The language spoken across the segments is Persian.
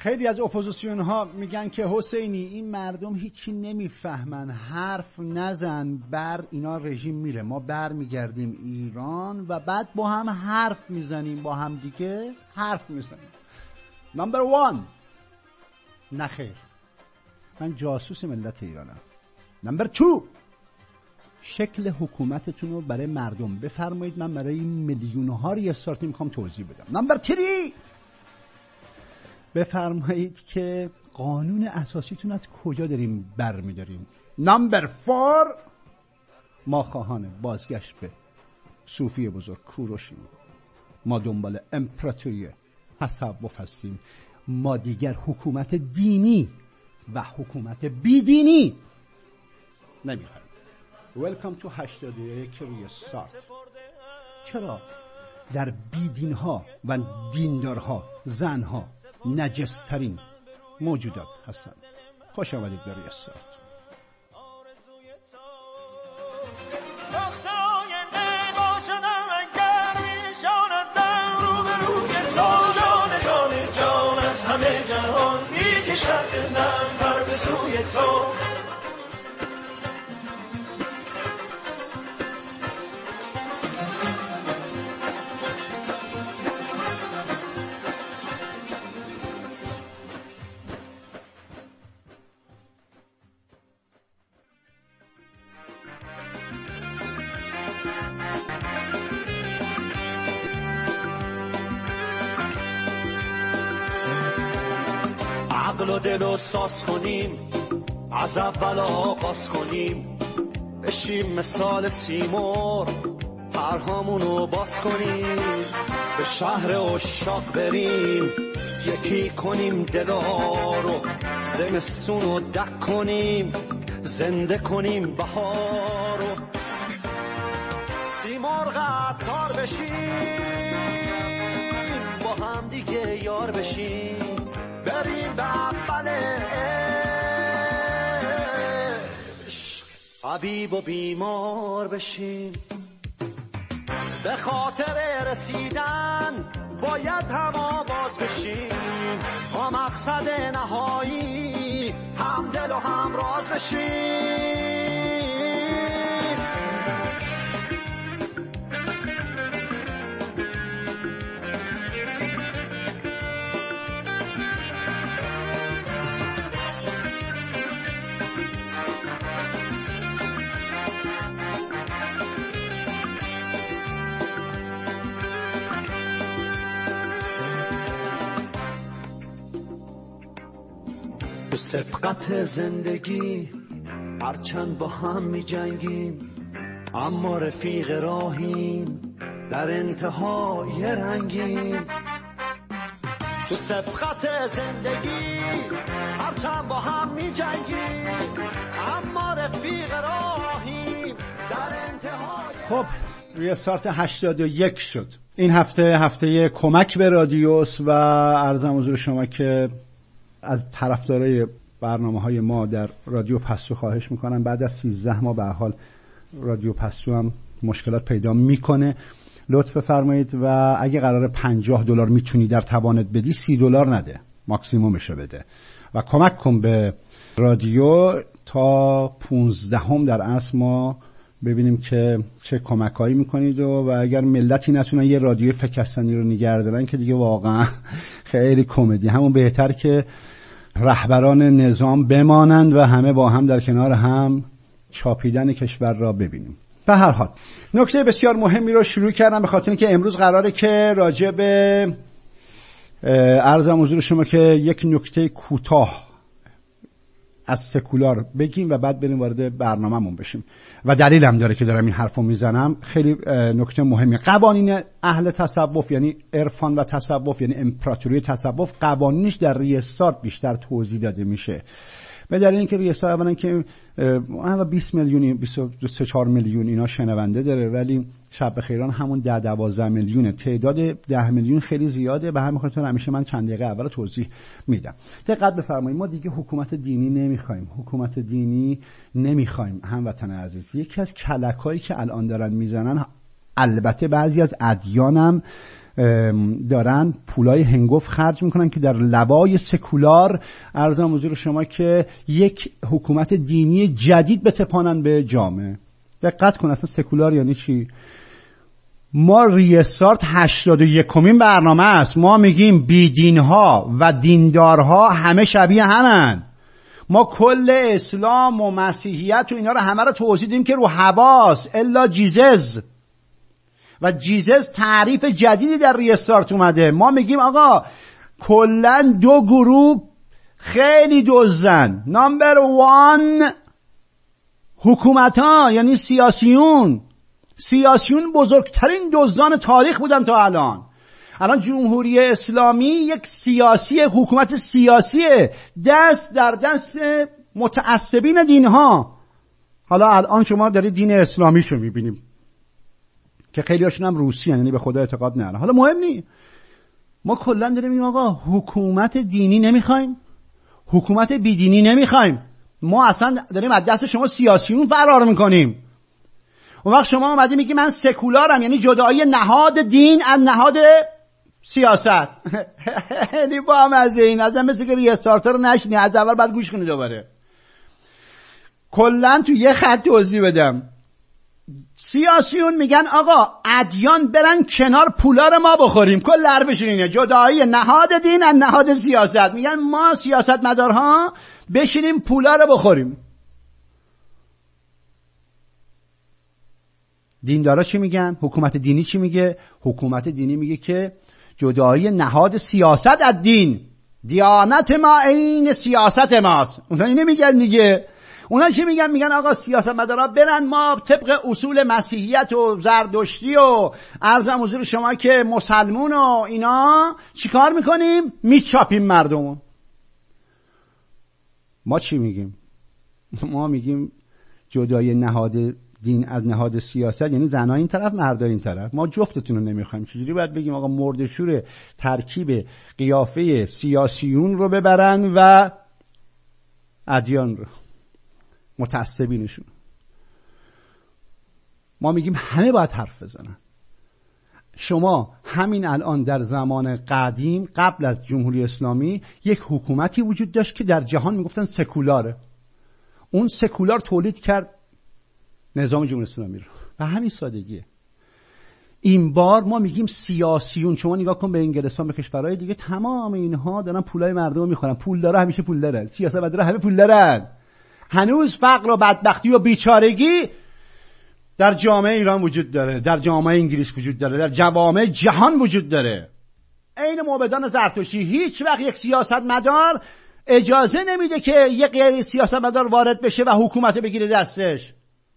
خیلی از اپوزیسیون ها میگن که حسینی این مردم هیچی نمیفهمن، حرف نزن، بر اینا رژیم میره، ما بر میگردیم ایران و بعد با هم حرف میزنیم، با هم دیگه حرف میزنیم. نمبر 1 نخیر، من جاسوس ملت ایرانم. نمبر 2 شکل حکومتتون رو برای مردم بفرمایید، من برای میلیون‌ها ریاست میخوام توضیح بدم. نمبر 3 بفرمایید که قانون اساسیتون از کجا داریم برمیداریم. نمبر 4 ما خواهان بازگشت به صوفی بزرگ کوروشیم، ما دنبال امپراتوری تصوف هستیم، ما دیگر حکومت دینی و حکومت بیدینی نمیخوایم. Welcome to 81 ریستارت. چرا در بیدینها و دیندارها زنها نجسترین موجودات هستند؟ خوش آمدید به ریستارت. عقل و دل رو ساز کنیم، از اول آغاز کنیم، بشیم مثال سیمور، پرهامونو باز کنیم، به شهر عشاق بریم، یکی کنیم دلا رو، زمستونو دک کنیم، زنده کنیم بهارو، سیمرغ عطار بشیم، با هم دیگه یار بشیم، بریم به اول عشق، حبیب و بیمار بشیم، به خاطر رسیدن باید هم آواز بشیم، با مقصد نهایی هم دل و هم راز بشیم. تو سبقت زندگی هرچند با هم می جنگیم، اما رفیق راهیم، در انتهای رنگیم. تو سبقت زندگی هرچند با هم می جنگیم، اما رفیق راهیم، در انتهای. خب ریستارت 81 شد. این هفته کمک به رادیوس و عرضم حضور شما که از طرفدارای برنامه‌های ما در رادیو پستو خواهش میکنم، بعد از 13 ماه به حال رادیو پستو هم مشکلات پیدا میکنه، لطف فرمایید و اگه قراره $50 میتونی در توانت بدی، $30 نده، ماکسیمومشو بده و کمک کن به رادیو تا 15 در اصل ما ببینیم که چه کمکایی میکنید و اگر ملتی نتونن یه رادیو فکستانی رو نگه دارن که دیگه واقعا خیلی کمدی، همون بهتر که رهبران نظام بمانند و همه با هم در کنار هم چاپیدن کشور را ببینیم. به هر حال نکته بسیار مهمی رو شروع کردم به خاطر اینکه امروز قراره که راجع به عرضم حضور شما که یک نکته کوتاه از سکولار بگیم و بعد بریم وارد برنامه‌مون بشیم و دلیلم داره که دارم این حرفو میزنم. خیلی نکته مهمه. قوانین اهل تصوف یعنی عرفان و تصوف یعنی امپراتوری تصوف، قوانینش در ریستارت بیشتر توضیح داده میشه، به دلیل اینکه ریستارت اولا که 20 میلیون 23-4 میلیون اینا شنونده داره، ولی شب بخیران همون 10-12 میلیونه، تعداد 10 میلیون خیلی زیاده، به همین خاطر همیشه من چند دقیقه اول توضیح میدم. دقت بفرمایید، ما دیگه حکومت دینی نمیخوایم، حکومت دینی نمیخوایم هموطن عزیز. یکی از کلکایی که الان دارن میزنن، البته بعضی از ادیانم دارن پولای هنگفت خرج میکنن که در لبای سکولار عرضم حضور شما که یک حکومت دینی جدید بتپانن به جامعه. دقت کن اصلا سکولار یعنی چی؟ ما ریستارت 81مین برنامه است. ما میگیم بیدینها و دیندارها همه شبیه همن. ما کل اسلام و مسیحیت و اینا رو همه رو توضیح دیم که رو هواست الا جیزز، و جیزز تعریف جدیدی در ریستارت اومده. ما میگیم آقا کلن دو گروه خیلی دزدن. نمبر 1 حکومت ها یعنی سیاسیون بزرگترین دزدان تاریخ بودن تا الان جمهوری اسلامی یک حکومت سیاسیه، دست در دست متعصبین دینها. حالا الان شما دارید دین اسلامیشو میبینیم که خیلی هاشون هم روسی یعنی به خدا اعتقاد ندارن. حالا مهم نی، ما کلا داریم میگیم آقا حکومت دینی نمیخوایم، حکومت بیدینی نمیخوایم، ما اصلا داریم از دست شما سیاسیون فرار میکنیم. اون وقت شما اومدی میگی من سکولارم، یعنی جدایی نهاد دین از نهاد سیاست. یعنی با هم از این ازم مثل که ریستارتر رو نشنی، از اول بعد گوش کنی دوباره. کلن تو یه خط توضیح بدم. سیاسیون میگن آقا ادیان برن کنار پولا رو ما بخوریم. کل حرفشون اینه، جدایی نهاد دین از نهاد سیاست. میگن ما سیاستمدارها بشینیم پولا رو بخوریم. دیندارا چی میگن؟ حکومت دینی چی میگه؟ حکومت دینی میگه که جدایی نهاد سیاست از دین، دیانت ما عین سیاست ماست. اونا اینه میگن دیگه. اونا چی میگن؟ میگن آقا سیاستمدارا برن ما طبق اصول مسیحیت و زردشتی و عرضم حضور شما که مسلمون و اینا چیکار میکنیم؟ میچاپیم مردمو. ما چی میگیم؟ ما میگیم جدای نهاد دین از نهاد سیاست، یعنی زنها این طرف مردا این طرف. ما جفتتون رو نمیخوایم. چجوری باید بگیم آقا مردشور ترکیب قیافه سیاسیون رو ببرن و ادیان رو، متعصبینشون؟ ما میگیم همه باید حرف بزنن. شما همین الان در زمان قدیم قبل از جمهوری اسلامی یک حکومتی وجود داشت که در جهان میگفتن سکولاره. اون سکولار تولید کرد نظام جمهوری اسلامی رو. و همین سادگیه. این بار ما میگیم سیاسیون. شما نگاه کن به انگلستان، به کشورهای دیگه، تمام اینها دارن پولای مردم رو میخورن. پول داره همیشه پول دارن، سیاستمدارا همه پول دارن. هنوز فقر و بدبختی و بیچارگی در جامعه ایران وجود داره، در جامعه انگلیس وجود داره، در جوامع جهان وجود داره. عین موبدان زرتشتی. هیچ وقت یک سیاستمدار اجازه نمیده که یک غیر سیاستمدار وارد بشه و حکومت بگیره دستش.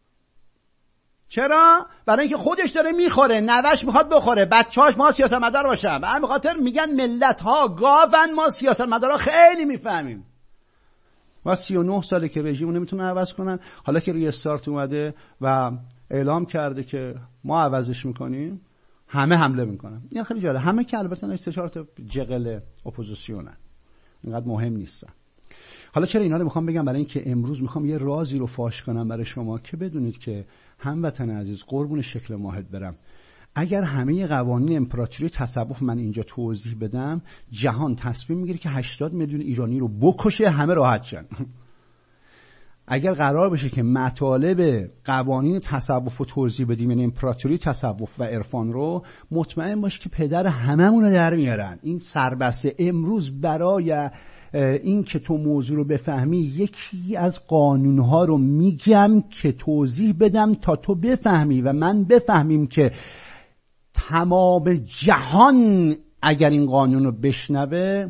چرا؟ برای اینکه خودش داره میخوره، نوش میخواد بخوره، بچه‌هاش ما سیاستمدار باشن. به همین خاطر میگن ملت‌ها گاون، ما سیاستمدارا خیلی میفهمیم. ما 39 ساله که رژیم نمیتونه عوض کنن. حالا که ریستارت اومده و اعلام کرده که ما عوضش میکنیم، همه حمله میکنن. این خیلی جالب. همه که البته استشارت جغل اپوزیسیونن، اینقدر مهم نیستن. حالا چرا اینا رو میخوام بگم؟ برای اینکه امروز میخوام یه رازی رو فاش کنم برای شما که بدونید که هموطن عزیز، قربون شکل ماهت برم، اگر همه قوانین امپراتوری تصوف من اینجا توضیح بدم، جهان تصمیم میگیره که 80 میلیون ایرانی رو بکشه، همه راحت شن. اگر قرار بشه که مطالب قوانین تصوف رو توضیح بدیم، یعنی امپراتوری تصوف و عرفان رو، مطمئن باش که پدر هممون رو در میارن. این سربسته. امروز برای این که تو موضوع رو بفهمی، یکی از قانونها رو میگم که توضیح بدم تا تو بفهمی و من بفهمیم که تمام جهان اگر این قانون رو بشنوه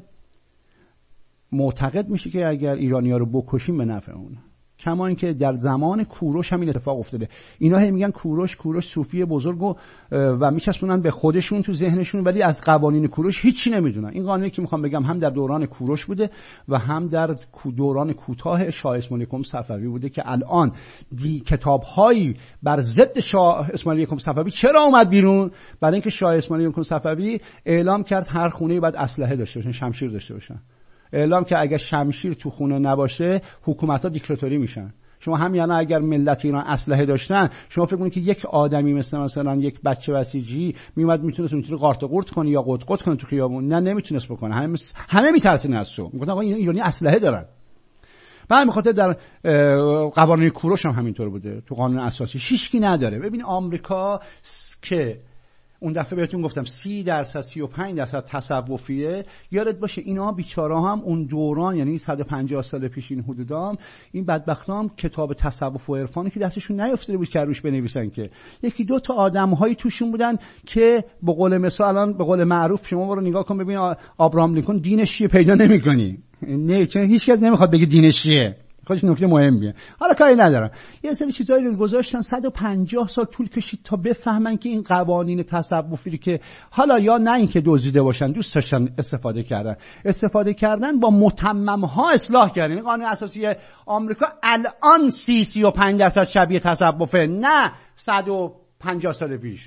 معتقد میشه که اگر ایرانی‌ها رو بکشیم به نفع اونه. کما اینکه در زمان کوروش همین اتفاق افتاده. اینا هم میگن کوروش صوفی بزرگ و میچسبونن به خودشون تو ذهنشون، ولی از قوانین کوروش هیچی نمیدونن. این قانونی که میخوام بگم هم در دوران کوروش بوده و هم در دوران کوتاه شاه اسماعیل یکم صفوی بوده که الان کتاب‌هایی بر ضد شاه اسماعیل یکم صفوی چرا اومد بیرون؟ برای اینکه شاه اسماعیل یکم صفوی اعلام کرد هر خونه‌ای باید اسلحه داشته باشن، شمشیر داشته باشن. اعلام که اگه شمشیر تو خونه نباشه حکومت‌ها دیکتاتوری میشن. شما همین اگر ملت ایران اسلحه داشتن، شما فکر کنید که یک آدمی مثلا یک بچه بسیجی میومد میتونست اونطوری قارت قورت کنه یا قط کنه تو خیابون؟ نه، نمیتونست بکنه. همه میترسن از تو، میگفتن آقا ایرانی اسلحه دارن. بعد میخاطر در قوانین کوروش هم همینطور بوده، تو قانون اساسی هیچکی نداره. ببین آمریکا که اون دفعه بهتون گفتم 30% 35% تصوفیه، یادت باشه اینا بیچاره هم اون دوران، یعنی 150 سال پیش این حدودام، این بدبختام کتاب تصوف و عرفانی که دستشون نیافتاده بود که روش بنویسن، که یکی دو تا آدم‌هایی توشون بودن که به قول مثلا الان به قول معروف شما برو نگاه کن ببین آبراهام لینکلن دینش چیه پیدا نمی‌کنی. نه، چون هیچ کس نمیخواد بگه دینش چیه. خودش نکته مهمیه. حالا کاری ندارم. یه سری چیزایی رو گذاشتن 150 سال طول کشید تا بفهمن که این قوانین تصوفی که حالا یا نه اینکه دزدیده باشن، دوست داشتن استفاده کردن با متمم‌ها اصلاح کردن. این قانون اساسی آمریکا الان 35% شبیه تصوفه، نه 150 سال پیش.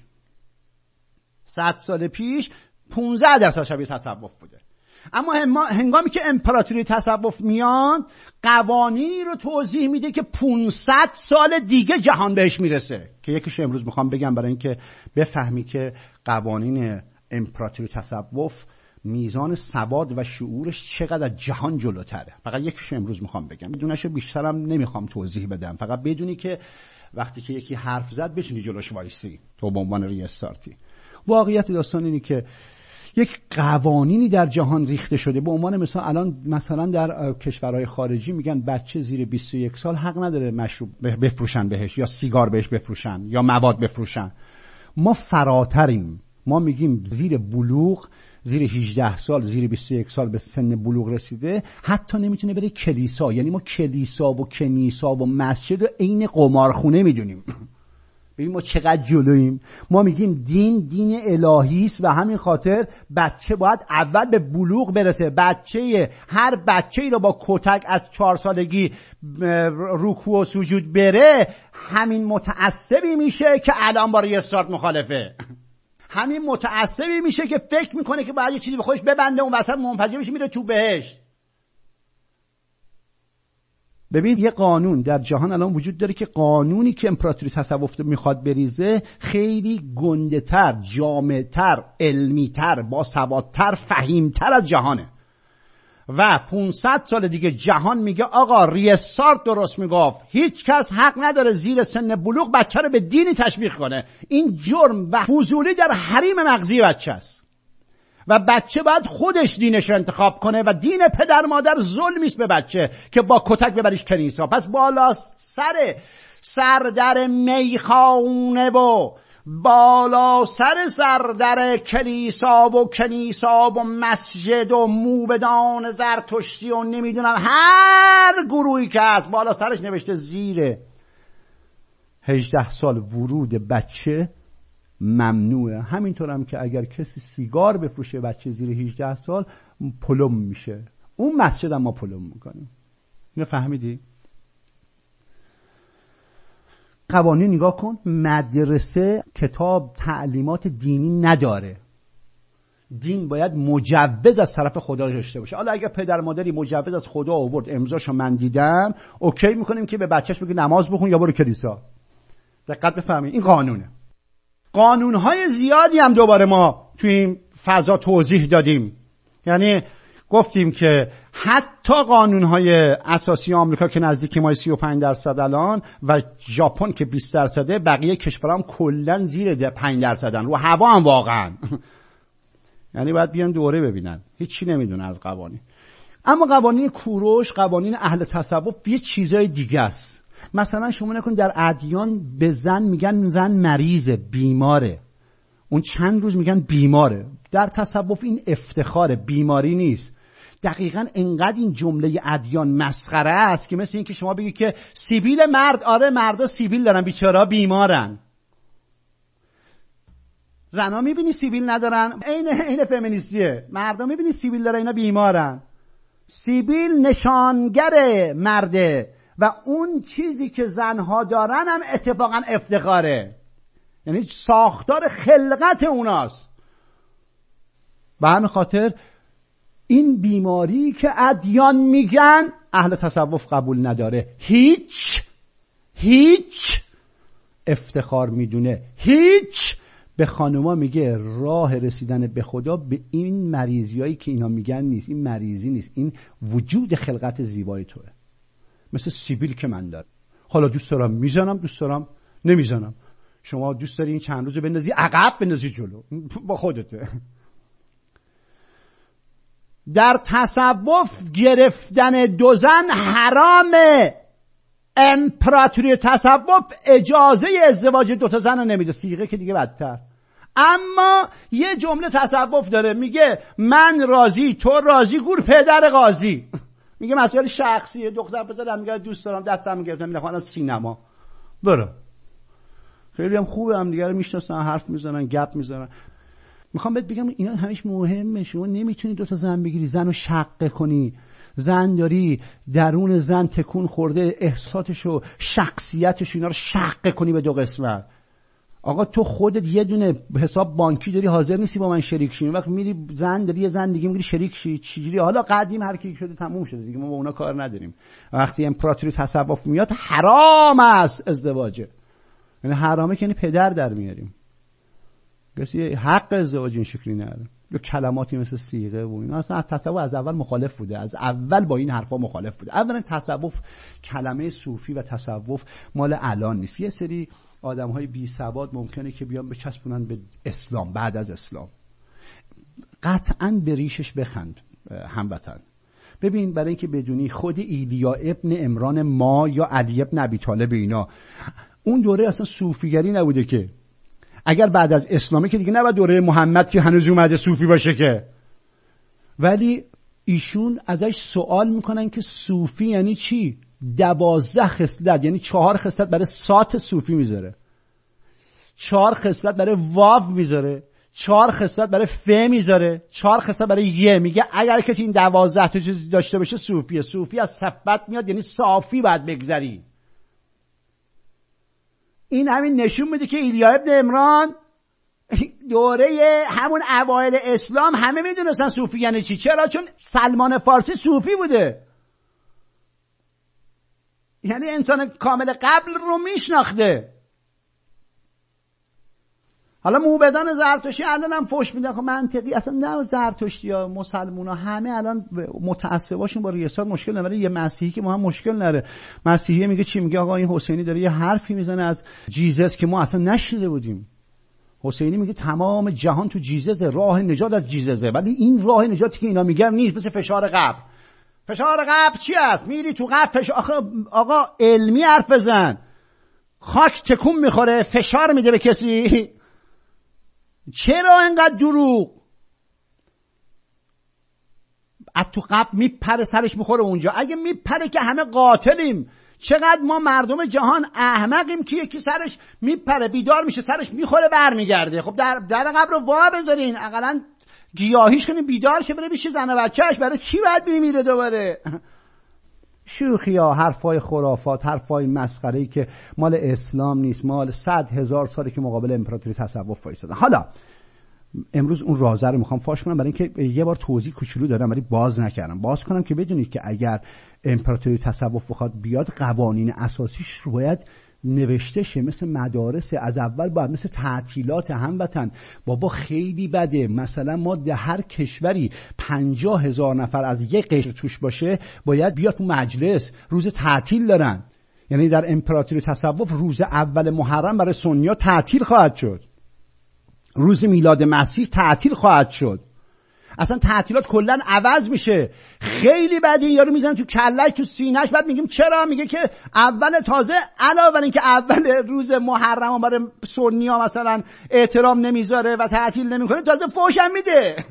100 سال پیش 15% شبیه تصوف بوده. اما هنگامی که امپراتوری تصوف میان، قوانینی رو توضیح میده که 500 سال دیگه جهان بهش میرسه، که یکیش امروز میخوام بگم برای اینکه بفهمی که قوانین امپراتوری تصوف میزان سواد و شعورش چقدر از جهان جلوتره. فقط یکیش امروز میخوام بگم، بدونش بیشترم نمیخوام توضیح بدم، فقط بدونی که وقتی که یکی حرف زد بتونی جلوش وایسی تو به عنوان ریاستارتی. واقعیت داستان اینه که یک قوانینی در جهان ریخته شده. به عنوان مثلا در کشورهای خارجی میگن بچه زیر 21 سال حق نداره مشروب بفروشن بهش، یا سیگار بهش بفروشن، یا مواد بفروشن. ما فراتریم. ما میگیم زیر بلوغ، زیر 18 سال، زیر 21 سال به سن بلوغ رسیده حتی نمیتونه بره کلیسا. یعنی ما کلیسا و کنیسا و مسجد رو عین قمارخونه میدونیم. ببین ما چقدر جلوییم. ما میگیم دین الهی است و همین خاطر بچه باید اول به بلوغ برسه. هر بچه‌ای رو با کتک از 4 سالگی رکوع و سجود بره، همین متعصبی میشه که الان با ریاست مخالفه. همین متعصبی میشه که فکر میکنه که باید یه چیزی به خودش ببنده، اون وسط منفجر میشه میره تو بهشت. ببین یه قانون در جهان الان وجود داره که قانونی که امپراتوری تصوف میخواد بریزه خیلی گنده‌تر، جامع‌تر، علمی‌تر، باسوادتر، فهیم‌تر از جهانه. و 500 سال دیگه جهان میگه آقا ریاست درست میگفت، هیچ کس حق نداره زیر سن بلوغ بچه رو به دینی تشویق کنه. این جرم و فضولی در حریم مغزی بچه است و بچه باید خودش دینش رو انتخاب کنه و دین پدر مادر ظلمی است به بچه که با کتک ببریش کنیسا. پس بالا سر میخانه و بالا سر در کلیسا و مسجد و موبدان زرتشتی و نمیدونم هر گروهی که هست بالا سرش نوشته زیر 18 سال ورود بچه ممنوعه. همینطور هم که اگر کسی سیگار بفروشه بچه زیر 18 سال پلم میشه. اون مسجد هم ما پلم میکنیم. اینو فهمیدی؟ قوانین نگاه کن. مدرسه کتاب تعلیمات دینی نداره. دین باید مجوز از طرف خدا داشته باشه. حالا اگر پدر مادری مجوز از خدا آورد امضاشو من دیدم، اوکی میکنیم که به بچهش بگه نماز بخون یا برو کلیسا. دقت بفهمید این قانونه. قانونهای زیادی هم دوباره ما توی این فضا توضیح دادیم. یعنی گفتیم که حتی قانونهای اساسی آمریکا که نزدیک ما 35% الان و ژاپن که 20%، بقیه کشورها هم کلا زیر 5%، رو هوا هم واقعا. یعنی باید بیان دوره ببینن، هیچی نمیدونه از قوانین. اما قوانین کوروش، قوانین اهل تصوف یه چیزای دیگه است. مثلا شما نکن در ادیان به زن میگن زن مریضه، بیماره. اون چند روز میگن بیماره. در تصوف این افتخاره، بیماری نیست. دقیقاً انقدر این جمله ادیان مسخره است که مثل این که شما بگی که سیبیل مرد، آره مردا سیبیل دارن بیچارا بیمارن. زنا میبینی سیبیل ندارن، عین فمینیستیه. مردا میبینی سیبیل دارن، اینا بیمارن. سیبیل نشانگر مرده و اون چیزی که زنها دارن هم اتفاقا افتخاره. یعنی ساختار خلقت اوناست. به همین خاطر این بیماری که ادیان میگن اهل تصوف قبول نداره. هیچ هیچ افتخار میدونه، هیچ به خانوما میگه راه رسیدن به خدا به این مریضیایی که اینا میگن نیست. این مریضی نیست، این وجود خلقت زیبای توه. مثل سیبیل که من دارم، حالا دوست دارم میزنم، دوست دارم نمیزنم. شما دوست داری این چند روزو بندازی عقب، بندازی جلو، با خودته. در تصوف گرفتن دو زن حرامه. امپراتوری تصوف اجازه ازدواج دو تا زن رو نمیده، صیغه که دیگه بدتر. اما یه جمله تصوف داره، میگه من راضی، تو راضی، گور پدر قاضی. میگه مسئله شخصیه، دختر پسرم میگه دوست دارم، دستم میگرفتم میرفتم سینما. برو. خیلی هم خوبه، هم دیگه رو میشناسن، حرف میزنن، گپ میزنن. میخوام بهت بگم اینا همیشه مهمه. شما نمیتونی دو تا زن بگیری، زن رو شقه کنی. زن داری درون زن تکون خورده، احساساتشو، شخصیتشو، اینا رو شقه کنی به دو قسمت. آقا تو خودت یه دونه حساب بانکی داری، حاضر نیستی با من شریک شی. وقت میری زن داری، یه زن دیگه میگیری شریک شی، چجوری؟ حالا قدیم هر کی شده تموم شده دیگه، ما با اونا کار نداریم. وقتی امپراتوری تصوف میاد حرام است ازدواجه. یعنی حرامه که یعنی پدر در میاریم. کسی حق ازدواج این شکلی نداره. یا کلماتی مثل صیغه و اینا اصلا تصوف از اول مخالف بوده، از اول با این حرفا مخالف بوده. اولا تصوف، کلمه صوفی و تصوف مال الان نیست. یه سری آدم‌های بی سواد ممکنه که بیان بچسبونن به اسلام بعد از اسلام. قطعاً به ریشش بخند هموطن. ببین، برای اینکه بدونی خود ایلیا ابن عمران ما یا علی ابن ابی طالب اینا اون دوره اصلا صوفیگری نبوده که. اگر بعد از اسلامی که دیگه نباید دوره محمد که هنوز اومده صوفی باشه که. ولی ایشون ازش سوال میکنن که صوفی یعنی چی؟ 12 خصلت، یعنی 4 خصلت برای سات صوفی میذاره، 4 خصلت برای واو میذاره، 4 خصلت برای ف میذاره، 4 خصلت برای ی. میگه اگر کسی این 12 تا چیز داشته باشه صوفیه. صوفی از صفت میاد، یعنی صافی باید بگذری. این همین نشون میده که ایلیا ابن عمران دوره همون اوایل اسلام همه میدونستن صوفی یعنی چی. چرا؟ چون سلمان فارسی صوفی بوده، یعنی انسان کامل قبل رو میشناخته. حالا موبدان زرتشتی الان هم فوش میدن. خب منطقی اصلا نه، زرتشتی ها، مسلمون ها همه الان متعصباشون با ریاست مشکل نداره. یه مسیحی که ما هم مشکل نداره. مسیحی میگه چی؟ میگه آقا این حسینی داره یه حرفی میزنه از جیزس که ما اصلا نشنیده بودیم. حسینی میگه تمام جهان تو جیزسه، راه نجات از جیزسه، ولی این راه نجاتی که اینا میگن نیست. مثل فشار قبر. فشار قبر چی است؟ میری تو قبر آقا علمی حرف بزن. خاک تکون میخوره، فشار میده به کسی. چرا اینقدر دروغ؟ از تو قبر میپره، سرش میخوره اونجا. اگه میپره که همه قاتلیم. چقدر ما مردم جهان احمقیم که یکی سرش میپره بیدار میشه، سرش میخوره برمیگرده. خب در قبر رو وا بذارین، اقلا گیاهیش کنین بیدار شه بره بیشه زن و بچهش. برای چی باید میمیره دوباره؟ شوخی ها، حرفای خرافات، حرفای مسخره‌ای که مال اسلام نیست، مال 100,000 ساله که مقابل امپراتوری تصوف وایسادن. حالا امروز اون رازه رو میخوام فاش کنم، برای اینکه یه بار توضیح کوچولو دادم ولی باز نکردم. باز کنم که بدونید که اگر امپراتوری تصوف بخواد بیاد، قوانین اساسیش رو باید نوشته شه. مثل مدارس از اول باید، مثل تعطیلات هموطن. بابا خیلی بده. مثلا ما در هر کشوری 50,000 نفر از یک قشر توش باشه، باید بیاد تو مجلس. روز تعطیل دارن. یعنی در امپراتوری تصوف روز اول محرم برای سنی‌ها تعطیل خواهد شد. روز میلاد مسیح تعطیل خواهد شد. اصلا تعطیلات کلا عوض میشه. خیلی بدی. یارو میزنه تو کلهش، تو سینه‌اش. بعد میگیم چرا؟ میگه که اول تازه علاوه بر اینکه اول روز محرم برای سنی‌ها مثلا احترام نمیذاره و تعطیل نمیکنه، تازه فوش هم میده.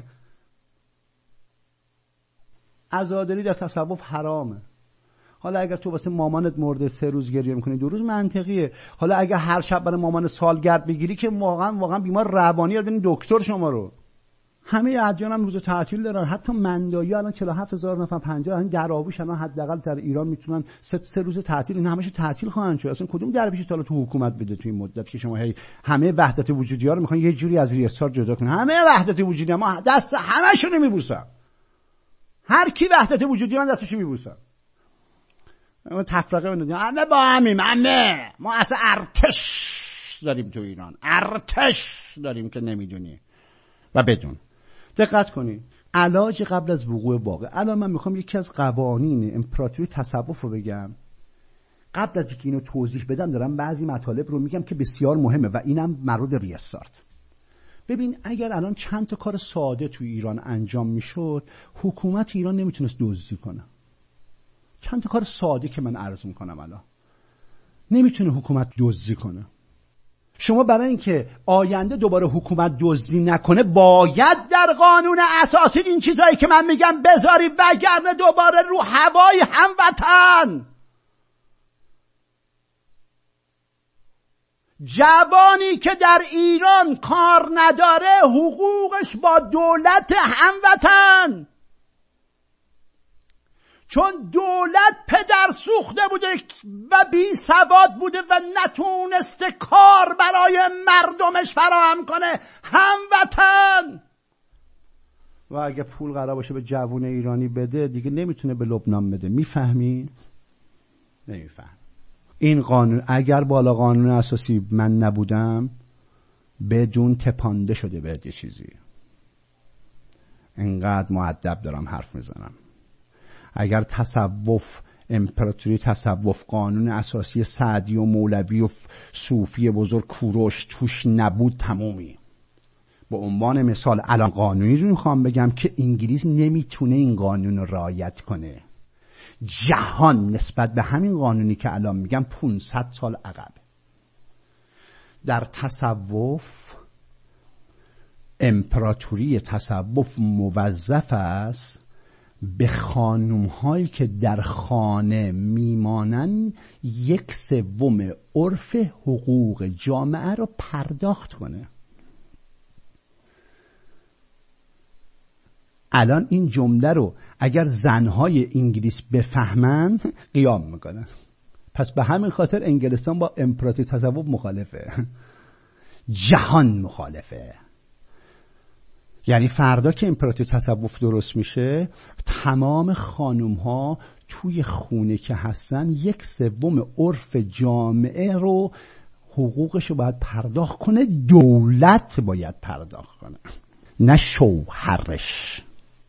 عزاداری در تصوف حرامه. حالا اگر تو واسه مامانت مرده 3 روز گریه میکنی، 2 روز منطقیه. حالا اگر هر شب برای مامان سالگرد بگیری که واقعا بیمار روانی، یا دکتر شما رو. همه ادیان هم روز تعطیل دارن. حتی مندایی الان 47,000 نفر، 50 این دراویش الان حداقل در ایران میتونن 3 روز تعطیل. این همش تعطیل خواهند شد. اصلا کدوم درویش تا تو حکومت بده تو این مدت که شما همه وحدت وجودی ها رو میخوان یه جوری از ریاست جدا کنن؟ همه وحدت وجودی ما دست همشون میبوسن. هر کی وحدت وجودی من دستشو میبوسن. اون تفرقه بندازیم همه با همیم، همه ما اصلا ارتش داریم تو ایران، ارتش داریم که نمیدونی. و بدون دقت کنید علاج قبل از وقوع واقع. الان من میخوام یکی از قوانین امپراتوری تصوف رو بگم. قبل از اینکه اینو توضیح بدم دارم بعضی مطالب رو میگم که بسیار مهمه و اینم مربوط ریاستارت. ببین اگر الان چند تا کار ساده تو ایران انجام میشد، حکومت ایران نمیتونست دزدی کنه. چند تا کار ساده که من عرض میکنم الان نمیتونه حکومت دزدی کنه. شما برای اینکه آینده دوباره حکومت دزدی نکنه باید در قانون اساسی این چیزایی که من میگم بذاری، وگرنه دوباره رو هوای هموطن جوانی که در ایران کار نداره حقوقش با دولت هموطن، چون دولت پدر سوخته بوده و بی سواد بوده و نتونسته کار برای مردمش فراهم کنه هموطن. و اگه پول قرار باشه به جوان ایرانی بده دیگه نمیتونه به لبنان بده. میفهمی؟ نمیفهم. این قانون اگر بالا قانون اساسی من نبودم بدون تپانده شده بهت یه چیزی. انقدر مؤدب دارم حرف میزنم. اگر تصوف امپراتوری تصوف قانون اساسی سعدی و مولوی و صوفی بزرگ کوروش توش نبود تمومی. به عنوان مثال الان قانونی رو میخوام بگم که انگلیس نمیتونه این قانون رو رعایت کنه. جهان نسبت به همین قانونی که الان میگم 500 سال عقب. در تصوف امپراتوری تصوف موظف است به خانوم هایی که در خانه میمانن 1/3 عرف حقوق جامعه رو پرداخت کنه. الان این جمله رو اگر زنهای انگلیس بفهمن قیام میکنن. پس به همین خاطر انگلستان با امپراتوری تصوف مخالفه، جهان مخالفه. یعنی فردا که امپراتوری تصوف درست میشه تمام خانوم ها توی خونه که هستن 1/3 عرف جامعه رو حقوقش رو باید پرداخت کنه. دولت باید پرداخت کنه نه شوهرش.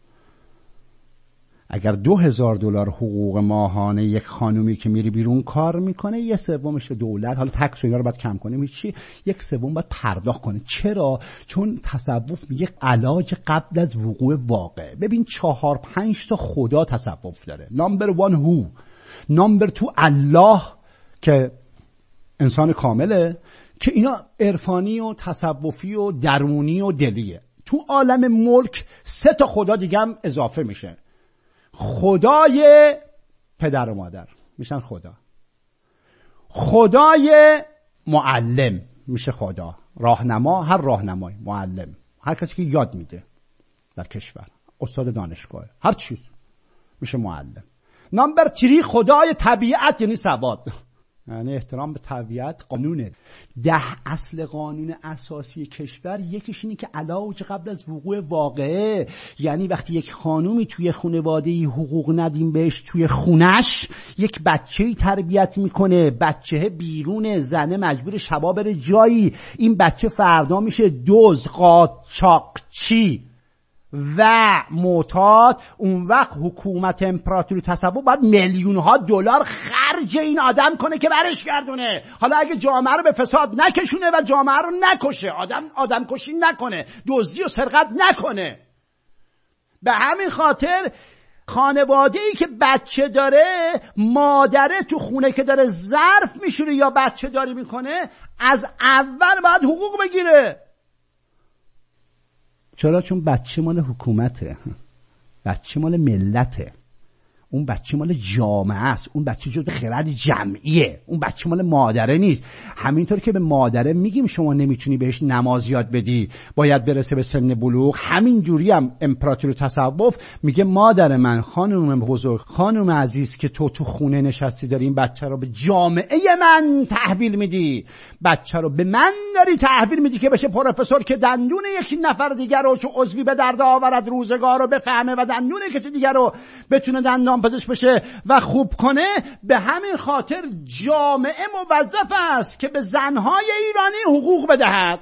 اگر $2000 حقوق ماهانه یک خانومی که میری بیرون کار میکنه 1/3 دولت، حالا تکس و اینا رو باید کم کنیم، هیچی، 1/3 باید پرداخت کنه. چرا؟ چون تصوف میگه علاج قبل از وقوع واقع. ببین 4-5 تا خدا تصوف داره. نمبر 1 هو، نمبر 2 الله که انسان کامله، که اینا عرفانی و تصوفی و درونی و دلیه. تو عالم ملک 3 تا خدا دیگه هم اضافه میشه. خدای پدر و مادر میشن خدا، خدای معلم میشه خدا، راهنما، هر راهنمای معلم، هر کسی که یاد میده در کشور، استاد دانشگاه، هر چیز میشه معلم. نمبر 3 خدای طبیعت، یعنی سواد، یعنی احترام به طبیعت. قانونه 10 اصل قانون اساسی کشور یکیش اینه که علاج قبل از وقوع واقعه. یعنی وقتی یک خانومی توی خانواده‌ای حقوق ندیم بهش توی خونش، یک بچه‌ای تربیت میکنه، بچه بیرون، زنه مجبور شبا بره جایی، این بچه فردا میشه دزد، قاچاقچی و معتاد. اون وقت حکومت امپراتوری تصوف باید $میلیون‌ها خرج این آدم کنه که برش گردونه. حالا اگه جامعه رو به فساد نکشونه و جامعه رو نکشه، آدم کشی نکنه، دزدی و سرقت نکنه. به همین خاطر خانواده‌ای که بچه داره، مادره تو خونه که داره ظرف میشوره یا بچه داری میکنه، از اول باید حقوق بگیره. چرا؟ چون بچه مال حکومته، بچه مال ملته، اون بچه مال جامعه است، اون بچه جزء خرد جمعیه، اون بچه مال مادره نیست. همینطور که به مادره میگیم شما نمیتونی بهش نماز یاد بدی، باید برسه به سن بلوغ، همین جوری هم امپراتوری تصوف میگه مادر من، خانم بزرگ، خانم عزیز که تو خونه نشستی داری این بچه رو به جامعه من تحویل میدی، بچه رو به من داری تحویل میدی که بشه پروفسور که دندون یک نفر دیگر رو چون عضوی به درد آورد روزگار رو بفهمه و دندون کسی دیگر رو بتونه دندان پزشک بشه و خوب کنه، به همین خاطر جامعه موظف است که به زنهای ایرانی حقوق بدهد.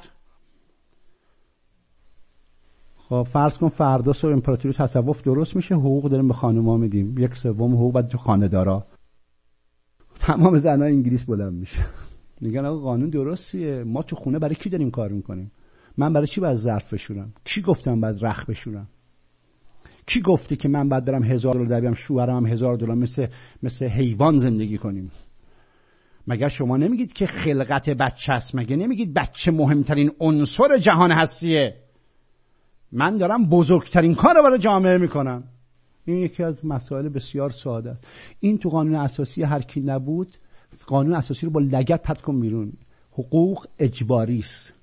خب فرض کن فردا صبح امپراتوری تصوف درست میشه، حقوق داریم به خانوما میدیم، 1/3 حقوق بعد تو خانه‌دارا. تمام زنای انگلیس بلند میشه میگن آقا قانون درستیه، ما تو خونه برای کی داریم کار میکنیم؟ من برای چی باید ظرف بشورم؟ کی گفتم باید رخت بشورم؟ کی گفته که من باید برم $1000 در بیارم، شوهرم هم $1000 مثل حیوان زندگی کنیم؟ مگر شما نمیگید که خلقت بچه است؟ مگه نمیگید بچه مهمترین عنصر جهان هستیه؟ من دارم بزرگترین کار رو برای جامعه میکنم. این یکی از مسائل بسیار ساده است. این تو قانون اساسی هر کی نبود، قانون اساسی رو با لگد پرت کن بیرون. حقوق اجباری است.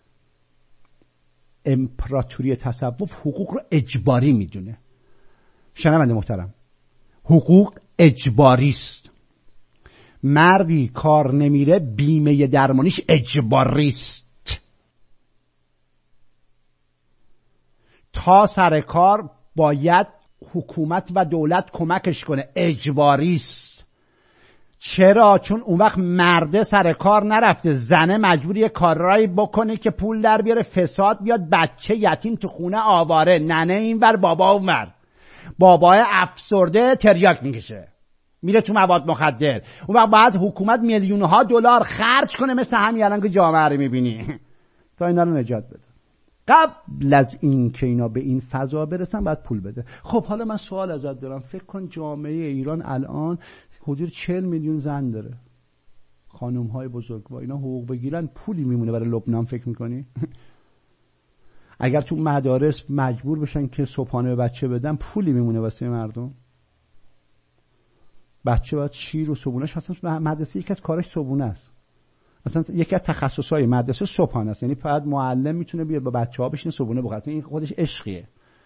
امپراتوری تصوف حقوق رو اجباری میدونه. شنونده محترم، حقوق اجباری است. مردی کار نمیره بیمه درمانیش اجباری است. تا سر کار باید حکومت و دولت کمکش کنه، اجباری است. چرا؟ چون اون وقت مرده سر کار نرفته، زنه مجبوری کارایی بکنه که پول در بیاره، فساد بیاد، بچه یتیم تو خونه آواره، ننه اینور بابا اونور، بابای افسرده تریاک میکشه میره تو مواد مخدر. اون وقت باید حکومت میلیون‌ها دلار خرج کنه، مثل همین الان که جامعه رو میبینی، تا اینا رو نجات بده. قبل از این که اینا به این فضا برسن باید پول بده. خب حالا من سوال ازت دارم، فکر کن جامعه ایران الان حدود 40 میلیون زن داره، خانم‌های بزرگوار، اینا حقوق بگیرن پولی میمونه برای لبنان؟ فکر میکنی؟ اگر تو مدارس مجبور بشن که صبحانه به بچه بدن، پولی میمونه واسه مردم؟ بچه باید شیر و صبحونه‌اش، اصلا مدرسه یکی از کارش صبحونه است، اصلا یکی از تخصص‌های مدرسه صبحانه است. یعنی فقط معلم میتونه بیاد با بچه‌ها بشینه صبحونه بخوره، این خودش عشقیه.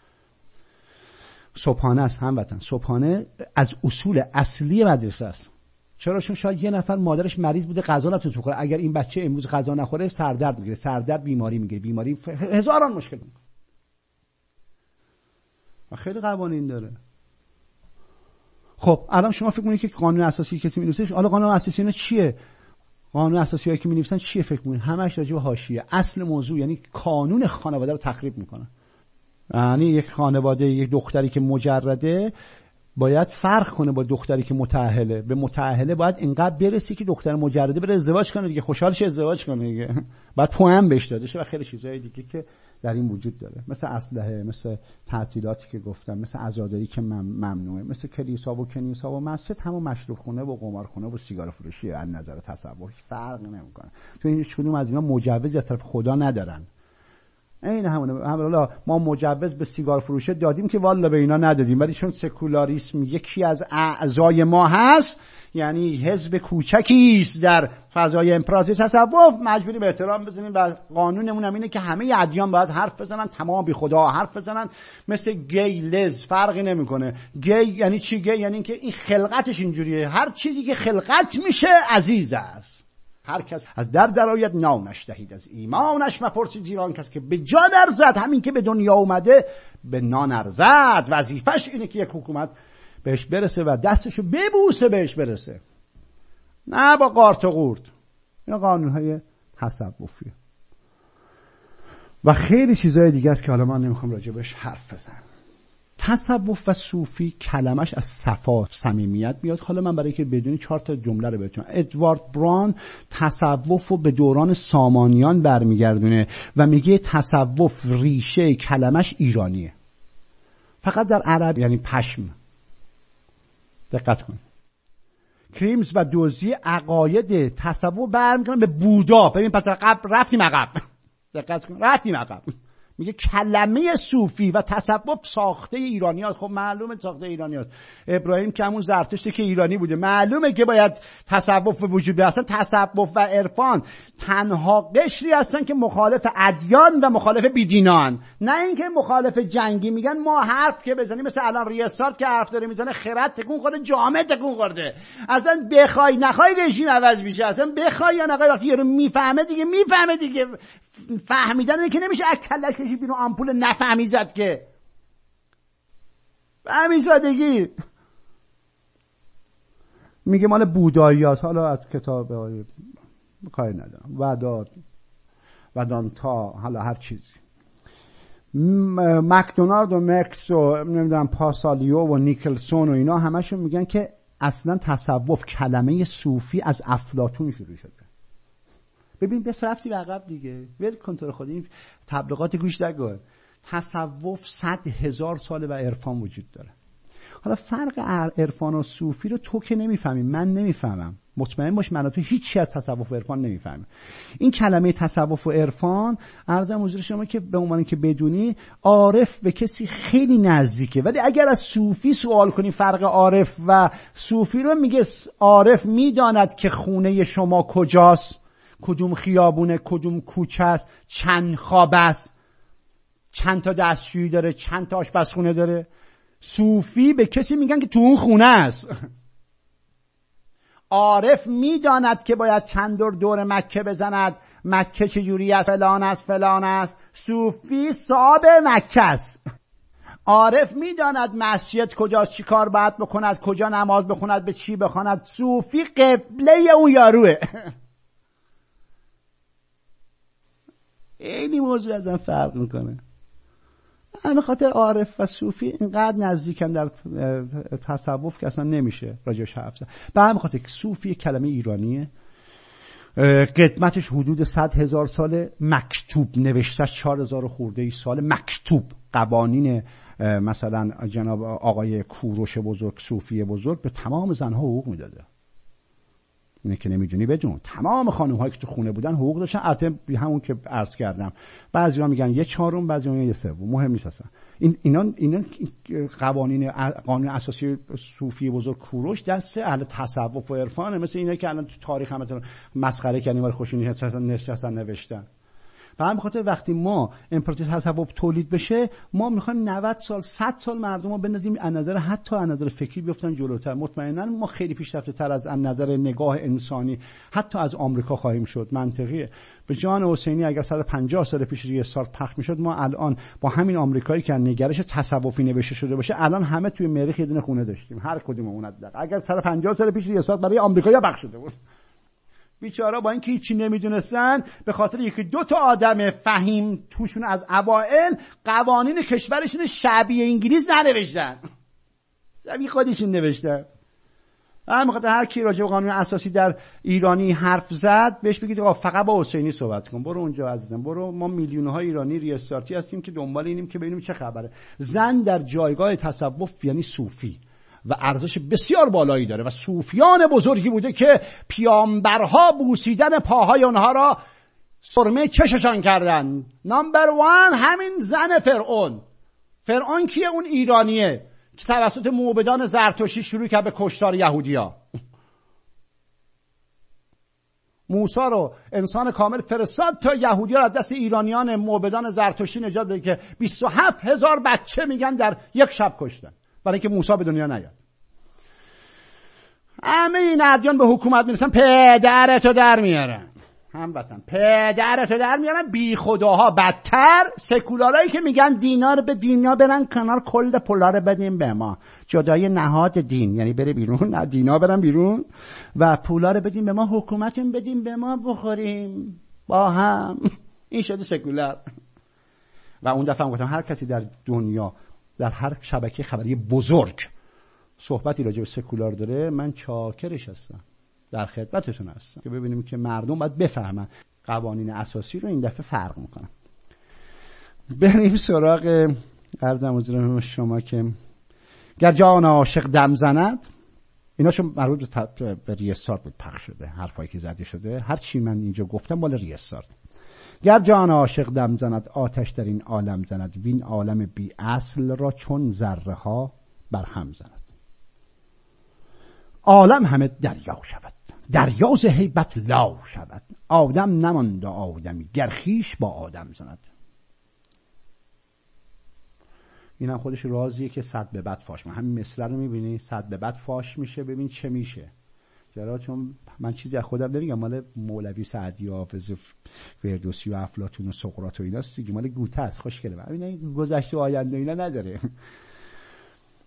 صبحانه است هموطن، صبحانه از اصول اصلی مدرسه است. چرا؟ چون شاید یه نفر مادرش مریض بوده غذا نتونه بخوره، اگر این بچه امروز غذا نخوره سردرد میگیره، سردرد بیماری میگیره، بیماری هزاران مشکل میکنه. و خیلی قوانین داره. خب الان شما فکر می‌کنید که قانون اساسی کسی می‌نویسه، حالا قانون اساسی اینا چیه؟ قانون اساسی هایی که می‌نویسن چیه فکر می‌کنید؟ همش راجع به حاشیه. اصل موضوع یعنی قانون خانواده رو تخریب میکنن. یعنی یک خانواده، یک دختری که مجرده باید فرق کنه با دختری که متأهله. به متأهله باید اینقدر برسی که دختر مجرده بره ازدواج کنه دیگه، خوشحالش ازدواج کنه دیگه، بعد پوان بهش داده شه و خیلی چیزای دیگه که در این وجود داره، مثل اسلحه، مثل تعطیلاتی که گفتم، مثل عزاداری که ممنوعه، مثل کلیسا و مسجد همون مشروب خونه و قمارخونه و سیگار فروشی از نظر تصور فرق نمیکنه، چون هیچ کدوم از اینا مجوز از طرف خدا ندارن. این همونه. حالا ما مجوز به سیگار فروشه دادیم که والا به اینا ندادیم، ولی چون سکولاریسم یکی از اعضای ما هست، یعنی حزب کوچکی است در فضای امپراتوری تصوف، مجبوری به احترام بزنیم و قانونمون هم اینه که همه ادیان باید حرف بزنن، تمام بی خدا حرف بزنن، مثل گی لز فرقی نمیکنه. گی یعنی چی؟ گی یعنی که این خلقتش اینجوریه، هر چیزی که خلقت میشه عزیز است. هر کس از درآید نامش دهید، از ایمانش مپرسید زیران کس که به جان ارزد، همین که به دنیا اومده به نان ارزد. وظیفش اینه که یک حکومت بهش برسه و دستشو ببوسه بهش برسه، نه با قارت و قورت. این قانونهای تصوفیه و خیلی چیزهای دیگه است که حالا من نمیخوام راجبش حرف بزنم. تصوف و صوفی کلمش از صفا، صمیمیت میاد. حالا من برای که بدونی 4 تا جمله رو بهتون. ادوارد بران تصوف رو به دوران سامانیان برمیگردونه و میگه تصوف ریشه کلمش ایرانیه، فقط در عرب یعنی پشم. دقت کن. کریمز و دوزی عقاید تصوف برمیگردن به بودا. ببین پس رفتیم عقب. دقت کن، رفتیم عقب. میگه کلمه صوفی و تصوف ساخته ایرانیات. خب معلومه ساخته ایرانیات. ابراهیم که همون زرتشتی که ایرانی بوده، معلومه که باید تصوف وجود بیاره. اصلا تصوف و عرفان تنها قشری هستن که مخالف ادیان و مخالف بیدینان، نه اینکه مخالف جنگی. میگن ما حرف که بزنیم، مثل الان ریاستات که حرف داره میزنه، خرد تکون خورده، جامعه تکون خورده. اصلا بخوای نخوای رژیم عوض میشه، اصلا بخوای یا نخوای وقتی یارو میفهمه دیگه فهمیدن اینه که نمیشه اکلش کشی بیرون آمپول نفهمی زد که به همین سادگی. میگه مال بوداییات، حالا از کتاب کاری ندارم، ودانتا، حالا هر چیزی. مکدونالد و مکس و نمیدونم پاسالیو و نیکلسون و اینا همشون میگن که اصلا تصوف، کلمه صوفی از افلاطون شروع شده. ببین بس رفتی به عقب دیگه، ول کن تو رو خود، این تبلیغات گوش نکن. تصوف 100,000 ساله و عرفان وجود داره. حالا فرق عرفان و صوفی رو تو که نمیفهمی، من نمیفهمم، مطمئن باش من و تو هیچی از تصوف و عرفان نمیفهمیم. این کلمه تصوف و عرفان عرضم حضور شما که به عنوان که بدونی عارف به کسی خیلی نزدیکه، ولی اگر از صوفی سوال کنی فرق عارف و صوفی رو، میگه عارف میداند که خونه شما کجاست، کدوم خیابونه، کدوم کوچه است، چند خواب است، چند تا دستشویی داره، چند تا آشپزخونه داره. صوفی به کسی میگن که تو اون خونه است. عارف میداند که باید چند دور مکه بزند، مکه چجوری است، فلان است فلان است. صوفی صاحب مکه است. عارف میداند مسجد کجاست، چی کار باید بکند، کجا نماز بخوند، به چی بخواند. صوفی قبله اون یاروه. این موضوع ازم فرق میکنه. همه خاطر عارف و صوفی اینقدر نزدیکن در تصوف که اصلا نمیشه راجعش حرف زد. به همین خاطر که صوفی کلمه ایرانیه، قدمتش حدود 100,000 ساله، مکتوب نوشتهش 4,000 خورده ای ساله. مکتوب قوانین مثلا جناب آقای کوروش بزرگ، صوفی بزرگ، به تمام زنها حقوق میداده. اینه که نمیدونی بدون. تمام خانم هایی که تو خونه بودن حقوق داشتن. البته همون که عرض کردم بعضی‌ها میگن 1/4، بعضی‌ها میگن 1/3، مهم نیست اصلا. اینا قانون اساسی صوفی بزرگ کوروش دست اهل تصوف و عرفانه، مثل اینا که الان تو تاریخ همتون مسخره کردیم ولی خوشی نشستن نوشتن. به همین خاطر وقتی ما امپراتوری تصوف تولید بشه، ما میخوایم 90 سال 100 سال مردم رو بندازیم از نظر، حتی از نظر فکری بیفتن جلوتر. مطمئنا ما خیلی پیشرفته تر از نظر نگاه انسانی حتی از آمریکا خواهیم شد. منطقیه. به جان حسینی اگر 150 سال پیش ریستارت پخش میشد، ما الان با همین آمریکایی که نگرش تصوفی نوشته شده باشه، الان همه توی مریخ یه دونه خونه داشتیم، هر کدوممون. اگر 150 سال پیش ریستارت برای آمریکایی‌ها پخش شده بود، بیچاره با اینکه هیچی نمیدونستن، به خاطر یکی دو تا آدم فهیم توشون از اوائل قوانین کشورشون شبیه انگلیس ننوشتن، شبیه خودشون نوشتن. همین خاطر هر کی راجع به قانون اساسی در ایرانی حرف زد بهش بگید آقا فقط با حسینی صحبت کن، برو اونجا عزیزم، برو. ما میلیون‌ها ایرانی ریستارتی هستیم که دنبال اینیم که ببینیم چه خبره. زن در جایگاه تصوف یعنی صوفی و ارزش بسیار بالایی داره و صوفیان بزرگی بوده که پیامبرها بوسیدن پاهای اونها را سرمه چششان کردن. نمبر 1 همین زن فرعون. فرعون کیه؟ اون ایرانیه که توسط موبدان زرتشتی شروع کرد به کشتار یهودیا. موسی رو انسان کامل فرستاد تا یهودیا را از دست ایرانیان موبدان زرتشتی نجات بده که 27,000 بچه میگن در یک شب کشتن برای اینکه موسی به دنیا نیاد. همه این ادیان به حکومت میرسن، پدرتو در میارن، هموطن پدرتو در میارن. بی خداها بدتر، سکولارایی که میگن دینا رو به دینا برن کنار، کل پولا رو بدیم به ما، جدای نهاد دین یعنی بره بیرون، نه دینا برن بیرون و پولا رو بدیم به ما، حکومتون بدیم به ما بخوریم با هم. این شده سکولار. و اون دفعه هم گفتم هر کسی در دنیا در هر شبکه خبری بزرگ صحبتی راجع به سکولار داره، من چاکرش هستم، در خدمتتون هستم که ببینیم که مردم باید بفهمن قوانین اساسی رو. این دفعه فرق میکنن. بریم سراغ عرضم حضور شما که گر جان عاشق دم زند، اینا چون مربوط به ریستارت بود پخش شده، حرفایی که زده شده، هر چی من اینجا گفتم مال ریستارت. گر جان عاشق دم زند، آتش در این عالم زند، وین عالم بی اصل را چون ذره ها بر هم زند. عالم همه دریا شود، دریا ز هیبت لا شود. آدم نماند آدمی، گر خویش با آدم زند. این هم خودش رازیه که صد به بعد فاش میشه. همین مثل رو میبینی، صد به بعد فاش میشه، ببین چه میشه. چرا؟ چون من چیزی از خودم نمیگم، مال مولوی سعدی و حافظ فردوسی و افلاطون و سقراط و ایناست دیگه، مال گوته است. خوشگله. ببین گذشته و آینده اینا نداره.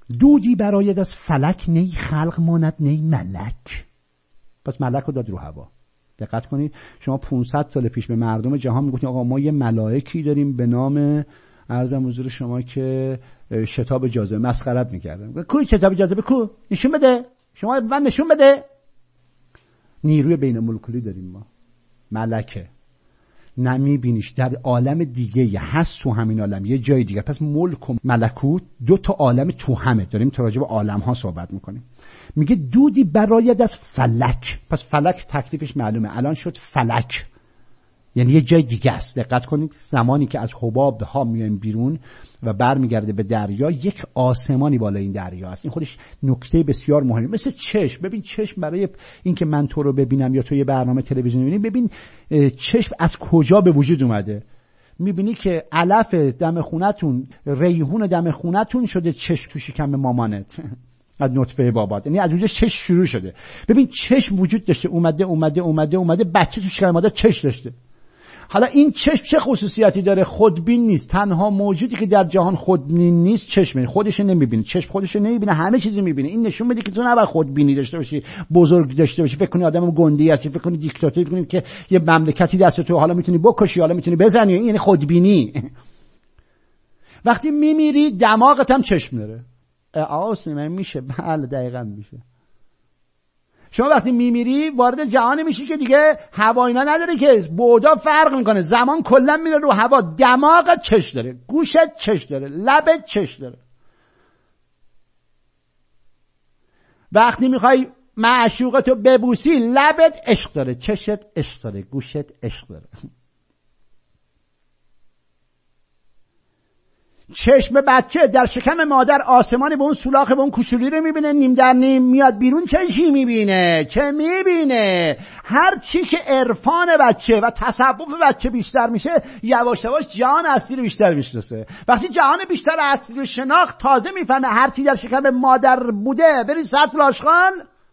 دودی براید از فلک، نی خلق ماند نی ملک. پس ملک رو داد رو هوا. دقت کنید، شما 500 سال پیش به مردم جهان میگفتین آقا ما یه ملائکی داریم به نام عرضم حضور شما که شتاب جاذبه، مسخرت میکردن. کوی شتاب جاذبه کو؟ نشون بده، شما من نشون بده. نیروی بین مولکولی داریم ما، ملکه نمیبینیش، در عالم دیگه هست، تو همین عالم یه جای دیگه. پس ملک و ملکوت 2 تا عالم تو همه. داریم تو راجع به عالم ها صحبت میکنیم. میگه دودی براید از فلک. پس فلک تکلیفش معلومه، الان شد فلک، یعنی یه جای دیگه است. دقت کنید، زمانی که از حباب ها میایم بیرون و برمیگرده به دریا، یک آسمانی بالا این دریا است. این خودش نکته بسیار مهمه. مثل چشم، ببین چشم برای اینکه من تو رو ببینم یا تو یه برنامه تلویزیونی ببینی، ببین چشم از کجا به وجود اومده. میبینی که علف دم خونتون، ریحون دم خونتون شده چشم تو شکم مامانت از نطفه بابات، یعنی از اونجا چشم شروع شده. ببین چشم وجود داشته، اومده بچه تو شکم مادر چشم داشته. حالا این چشم چه خصوصیتی داره؟ خودبین نیست. تنها موجودی که در جهان خودبین نیست چشمه. خودش نمیبینه، چشم خودش نمیبینه، همه چیزو میبینه. این نشون میده که تو نباید خودبینی داشته باشی، بزرگ داشته باشی، فکر کنی آدم گنده‌ای هستی، فکر کنی دیکتاتوری، فکر کنی که یه مملکتی دست تو، حالا میتونی بکشی، حالا میتونی بزنی. این یعنی خودبینی. وقتی میمیری دماغت هم چشم داره. آسمه میشه، بله دقیقاً میشه. شما وقتی میمیری وارد جهانی میشی که دیگه هوا اینا نداره، که بعدا فرق میکنه، زمان کلا میره رو هوا. دماغت چش داره، گوشت چش داره، لبت چش داره. وقتی میخوای معشوقتو ببوسی لبت عشق داره، چشت عشق داره، گوشت عشق داره. چشم بچه در شکم مادر آسمانی به اون سولاخ، به اون کوچولی رو میبینه، نیم در نیم میاد بیرون. چه میبینه؟ چه میبینه؟ هر چی که عرفان بچه و تصوف بچه بیشتر میشه، یواش یواش جهان اصلی رو بیشتر میشناسه. وقتی جهان بیشتر اصلی رو شناخت، تازه میفهمه هر چی در شکم مادر بوده بری سطل آشغال،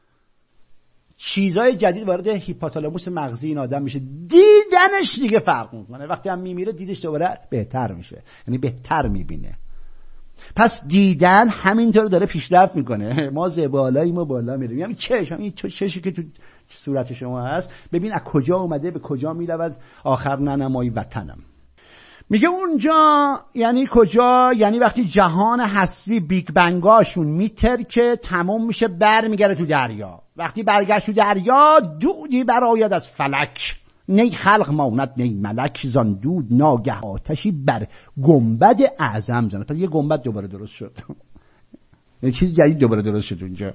چیزای جدید وارد هیپوتالاموس مغزی این آدم میشه. دیدنش دیگه فرق میکنه. وقتی هم میمیره دیدش دوباره بهتر میشه، یعنی بهتر میبینه. پس دیدن همینطور داره پیشرفت میکنه. ما زبالایی ما بالا میریم. یعنی چشم، این چشی که تو صورت شما هست، ببین از کجا اومده به کجا میرود. آخر ننمای وطنم. میگه اونجا یعنی کجا؟ یعنی وقتی جهان هستی بیگ بنگاشون میترکه، تمام میشه، برمیگره تو دریا. وقتی برگشت تو دریا، دودی براید از فلک، نی خلق ماند نی ملک. زان دود ناگه آتشی بر گنبد اعظم زند. پس یه گنبد دوباره درست شد. یه چیز جدید دوباره درست شد اونجا.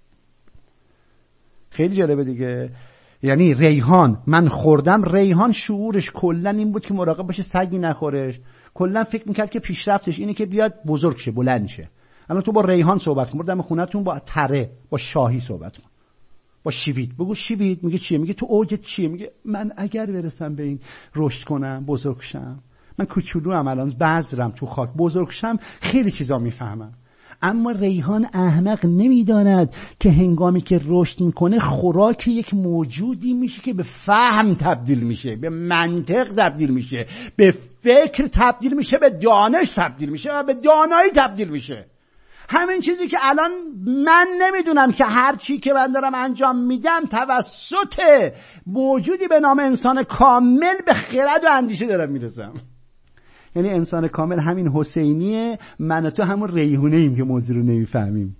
خیلی جالبه دیگه. یعنی ریحان، من خوردم ریحان، شعورش کلا این بود که مراقب باشه سگی نخورش. کلا فکر میکرد که پیشرفتش اینه که بیاد بزرگ شه، بلند شه. الان تو با ریحان صحبت کن، بردم خونتون با تره، با شاهی صحبت کن، با شیوید. بگو شیوید، میگه چیه؟ میگه تو اوجت چیه؟ میگه من اگر برسم به این رشد کنم، بزرگ شم، من کوچولوام الان بذرم تو خاک، بزرگ شم خیلی چیزا میفهمم. اما ریحان احمق نمیداند که هنگامی که رشد میکنه خوراک یک موجودی میشه که به فهم تبدیل میشه، به منطق تبدیل میشه، به فکر تبدیل میشه، به دانش تبدیل میشه و به دانایی تبدیل میشه. همین چیزی که الان من نمیدونم که هر چی که من دارم انجام میدم توسط موجودی به نام انسان کامل به خرد و اندیشه دارم میرسم. یعنی انسان کامل همین حسینیه، من و تو همون ریحونه ایم که موضوع رو نمیفهمیم.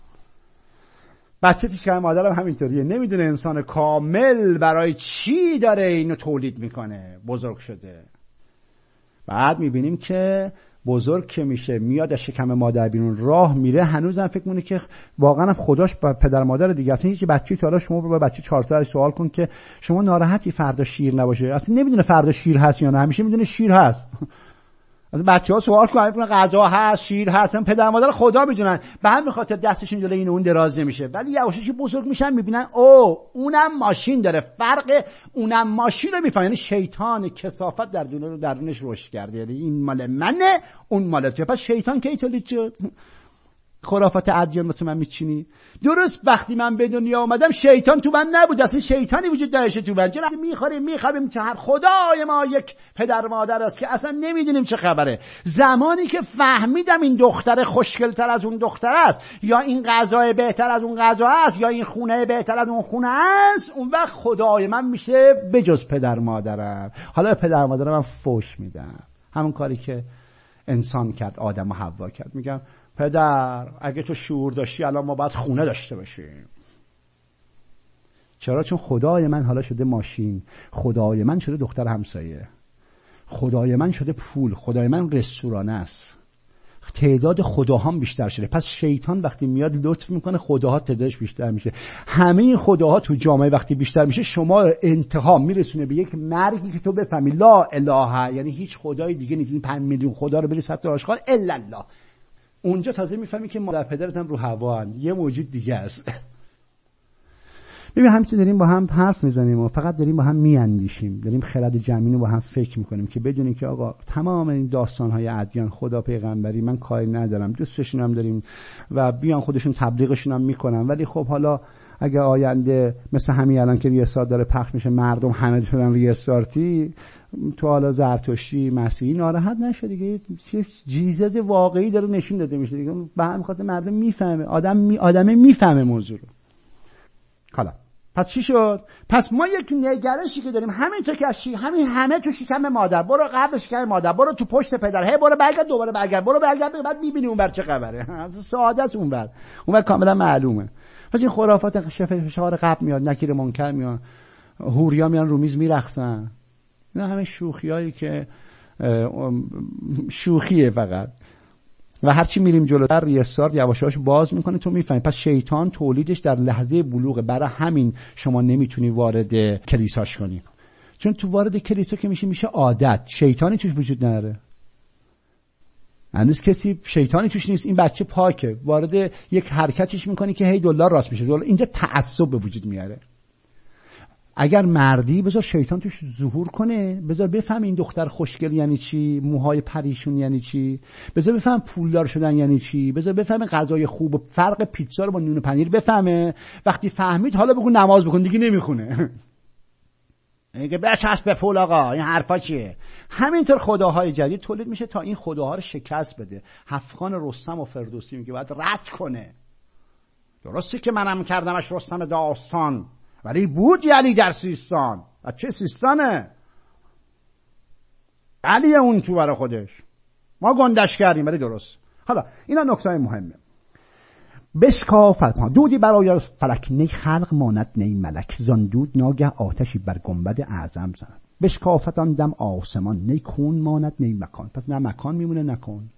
بچه تشکر مادرم همینطوریه، نمیدونه انسان کامل برای چی داره اینو تولید میکنه، بزرگ شده. بعد میبینیم که بزرگ که میشه، میاد از شکم مادر بیرون، راه میره، هنوزم فکر میکنه که واقعا خداش با پدر مادر دیگه. اصلا هیچ بچه‌ای تا حالا شما با بچه 4 سالش سوال کن که شما ناراحتی فردا شیر نباشه، اصلا نمیدونه فردا شیر هست یا نه، همیشه میدونه شیر هست. از بچه‌ها سوال کن، غذا هست، شیر هست، پدر مادر خدا میدونن، به همین خاطر دستشون جلوی این اون دراز نمیشه. ولی یواشکی بزرگ میشن میبینن او اونم ماشین داره، فرق اونم ماشین رو میفهمن. یعنی شیطان کثافت در درونش رشد کرده، یعنی این مال منه اون مال تو. پس شیطان کی تولید شد؟ خرافات ادیان واسه من میچینی؟ درست وقتی من به دنیا آمدم شیطان تو من نبود، اصلا شیطانی وجود نداشته تو من. چرا میخوریم چه خدای ما یک پدر مادر است که اصلا نمیدونیم چه خبره. زمانی که فهمیدم این دختر خوشگل‌تر از اون دختر است، یا این غذا بهتر از اون غذا است، یا این خونه بهتر از اون خونه است، اون وقت خدای من میشه بجز پدر مادرم. حالا پدر مادرم من فوش میدم، همون کاری که انسان کرد، آدم و حوا کرد. میگم پدر اگه تو شعور داشتی الان ما باید خونه داشته باشیم. چرا؟ چون خدای من حالا شده ماشین، خدای من شده دختر همسایه، خدای من شده پول، خدای من رستوران است. تعداد خداهام بیشتر شده. پس شیطان وقتی میاد لطف میکنه خداها تعدادش بیشتر میشه. همه این خداها تو جامعه وقتی بیشتر میشه شما انتها میرسونه به یک مرگی که تو بفهمی لا اله، یعنی هیچ خدای دیگه نیست. این 5 میلیون خدا رو بری صد تا آشغال الا الله. اونجا تازه میفهمی که مادر پدرت هم رو هوان، یه موجود دیگه است. ببین همین داریم با هم حرف میزنیم و فقط داریم با هم میاندیشیم، داریم خرد جمعی رو با هم فکر میکنیم که بدونیم که آقا تمام این داستان‌های ادیان، خدا، پیغمبری من کاری ندارم، دوستشون هم داریم و بیان خودشون تبلیغشون هم میکنن، ولی خب حالا اگه آینده مثل همین الان که ریستار داره پخش میشه مردم همه شدن ریستارتی، تو حالا زرتشتی مسیحی ناراحت نشه دیگه، چه چیز واقعی داره نشون داده میشه دیگه. به همین خاطر مردم میفهمه، آدم میفهمه موضوع رو. حالا پس چی شد؟ پس ما یک نگرشی که داریم همینطور که همه تو شکم مادر، برو قبل شکم مادر، برو تو پشت پدر، هی برو برگرد دوباره برگرد، برو برگرد، بعد میبینی اون بر چه خبره. ساده است اون بر کاملا معلومه. پس این خرافات فشار قبل میاد، نکیر منکر میاد، حوریا میان رو میز میرقصن، اینا همه شوخیایی که شوخیه فقط. و هرچی میریم جلوتر ریستارت یواشاش باز میکنه، تو میفهمی. پس شیطان تولیدش در لحظه بلوغه، برای همین شما نمیتونی وارد کلیساش کنی، چون تو وارد کلیسا که میشه عادت، شیطانی توش وجود نداره. هنوز کسی شیطانی توش نیست، این بچه پاکه، وارد یک حرکتش میکنی که هی دلار راست میشه، اینجا تعصب به وجود میاره. اگر مردی بذار شیطان توش ظهور کنه، بذار بفهم این دختر خوشگل یعنی چی، موهای پریشون یعنی چی، بذار بفهم پولدار شدن یعنی چی، بذار بفهم غذای خوب و فرق پیتزا رو با نون و پنیر بفهمه. وقتی فهمید حالا بگو نماز بخون، دیگه نمیخونه. میگه بچسب به پول آقا، این حرفا چیه؟ همینطور خداهای جدید تولید میشه تا این خداها رو شکست بده. افغان رستم و فردوسی میگه باید رد کنه. درسته که منم کردمش رستم داستان، ولی بود یعنی در سیستان. و چه سیستانه؟ علی اون تو برای خودش، ما گندش کردیم ولی درست. حالا اینا نکته مهمه. بشکافت دودی برای فلک، نی خلق ماند نی ملک، زان دود ناگه آتشی بر گنبد اعظم زند. بشکافت آن دم آسمان، نی کون ماند نی مکان. پس نه مکان میمونه نه کون،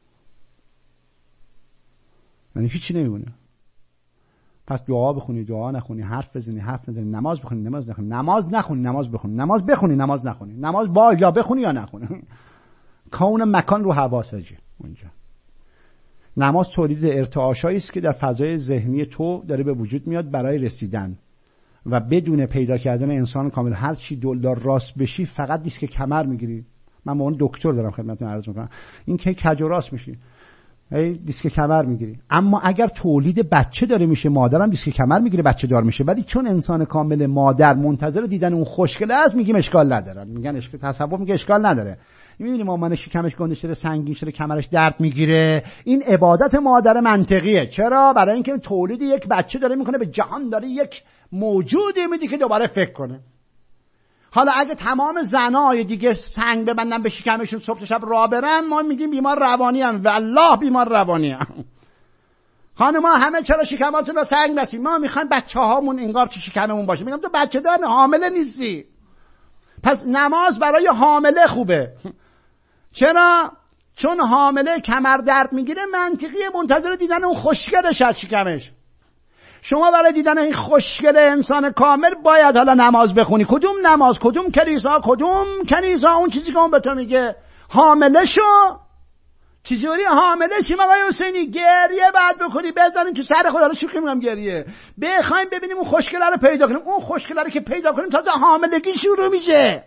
یعنی هیچی نمیمونه. پس دعا بخونی دعا نخونی، حرف بزنی حرف نزنی، نماز بخونی نماز نخونی، نماز نخونی نماز بخونی، نماز بخونی نماز نخونی، نماز با یا بخونی یا نخونی. کون مکان رو حواسجه اونجا. نماز تولید ارتعاشایی است که در فضای ذهنی تو داره به وجود میاد برای رسیدن و بدون پیدا کردن انسان کامل. هر چی دلدار راست بشی فقط دیسک کمر میگیری. من با اون دکتر دارم خدمتتون عرض میکنم، این که کج و راست میشی، دیسک کمر میگیری. اما اگر تولید بچه داره میشه، مادرم دیسک کمر میگیره بچه دار میشه، ولی چون انسان کامل مادر منتظر دیدن اون خوشگله است، میگیم اشکال نداره. میگن اشکال، تصور میگه اشکال نداره. میبینی مامانش شکمش گنده شده، سنگین شده، کمرش درد میگیره، این عبادت مادر منطقیه. چرا؟ برای اینکه تولید یک بچه داره میکنه، به جهان داره یک موجودی میده که دوباره فکر کنه. حالا اگه تمام زنای دیگه سنگ ببندن به شکمشون صبح تا شب راه برن، ما میگیم بیمار روانی ان. والله بیمار روانی ان. خانم‌ها همه چرا شکماتون رو سنگ بسید؟ ما میخوایم بچه‌هامون انگار تو شکممون باشه. میگم تو بچه دار حامله نیستی. پس نماز برای حامله خوبه. چرا؟ چون حامله کمر درد میگیره، منطقیه، منتظر دیدن اون خوشگلش از شکمش. شما برای دیدن این خوشگل انسان کامل باید حالا نماز بخونی. کدوم نماز؟ کدوم کلیسا؟ کدوم کنیسا؟ اون چیزی که اون به تو میگه حامله شو. چجوری حامله شیم آقای حسینی؟ گریه بعد بکنی، بزنیم تو سر خدا. رو شوخی میگم گریه. بخوایم ببینیم اون خوشگله رو پیدا کنیم. اون خوشگله رو که پیدا کنیم تازه حاملگی شروع میشه.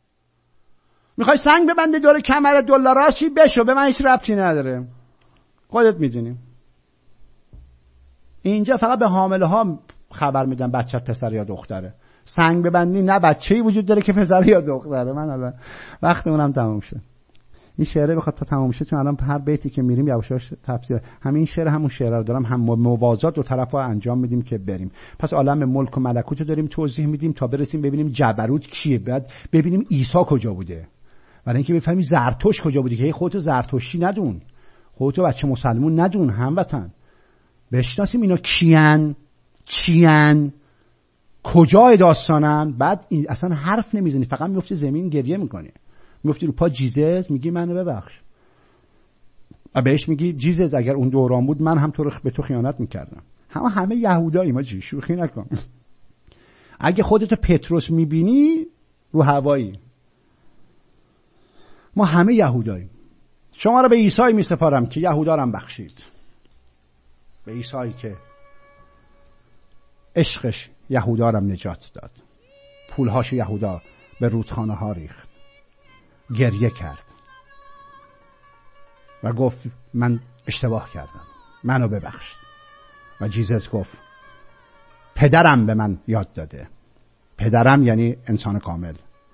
میخوای سنگ ببنده دور کمر دلاراش چی بشو؟ به من هیچ ربطی نداره. خودت میدونی. اینجا فقط به حامله ها خبر میدن بچه پسر یا دختره. سنگ ببندی نه بچه‌ای وجود داره که پسر یا دختره. من الان وقت اونم تموم شد. این شعره بخواد تا تموم شه، چون الان هر بیتی که میریم یواشاش تفسیر همین شعر همون شعر رو دارم، هم موازات دو طرفا انجام میدیم که بریم. پس عالم ملک و ملکوت رو داریم توضیح میدیم تا برسیم ببینیم جبروت کیه، بعد ببینیم عیسی کجا بوده، برای اینکه بفهمی زرتشت کجا بوده. که خودتو زرتشتی ندون، خودتو بچه مسلمون ندون، هموطن بشناسیم اینا چیان کجای داستانن. بعد اصلا حرف نمیزنی، فقط میفتی زمین گریه میکنی، میفتی رو پا جیزس، میگی منو ببخش. و بهش میگی جیزس اگر اون دوران بود من هم تو رو به تو خیانت میکردم. همه یهودایی ما، جی شوخی نکن. اگه خودتو پتروس میبینی رو هوایی، ما همه یهوداییم. شما رو به عیسی میسپارم که یهودا رو هم بخشید، به عیسی که عشقش یهودا رو نجات داد، پولهاش یهودا به رودخانه ها ریخت، گریه کرد و گفت من اشتباه کردم، منو ببخش. و جیزس گفت پدرم به من یاد داده. پدرم یعنی انسان کامل.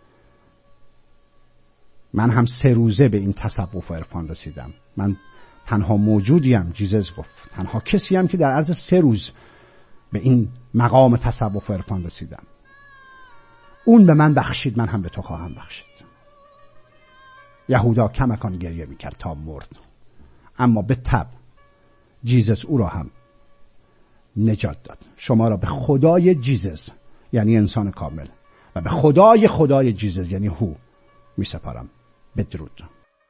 من هم 3 روزه به این تصوف و عرفان رسیدم. من تنها موجودیم، جیزس گفت، تنها کسی هم که در عرض 3 روز به این مقام تصوف و عرفان رسیدم. اون به من بخشید، من هم به تو خواهم بخشید. یهودا کمکان گریه میکرد تا مرد، اما به تبع جیزس او را هم نجات داد. شما را به خدای جیزس یعنی انسان کامل و به خدای جیزس یعنی هو می سپارم. بدرود.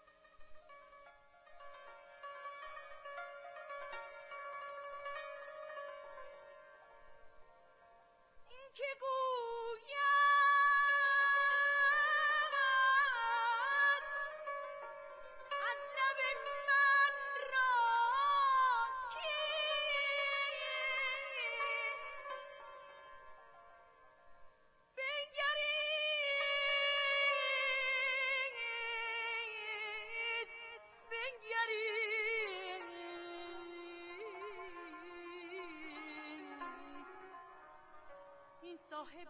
صاحب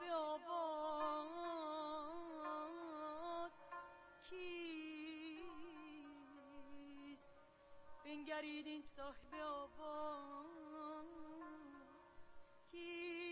آواز کیست؟ بنگرید این صاحب آواز کیست؟